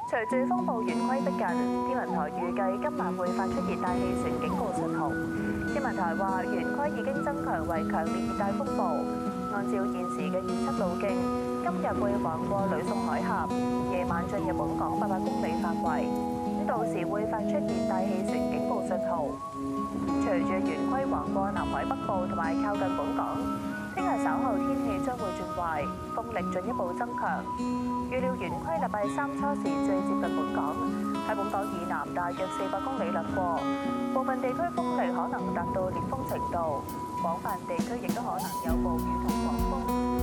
隨住風暴圓規逼近，天文台預計今晚會發出熱帶氣旋警告信號。天文台話，圓規已經增強為強烈熱帶風暴。按照現時嘅預測路徑，今日會橫過呂宋海峽，夜晚進入本港800公里範圍。到時會發出熱帶氣旋警告信號。隨住圓規橫過南海北部同埋靠近本港，聽日稍後天氣將會轉壞，風力進一步增強。預料圓規禮拜三初時最接近本港，喺本港以南大約400公里掠過，部分地區風力可能達到烈風程度，廣泛地區亦都可能有暴雨同狂風。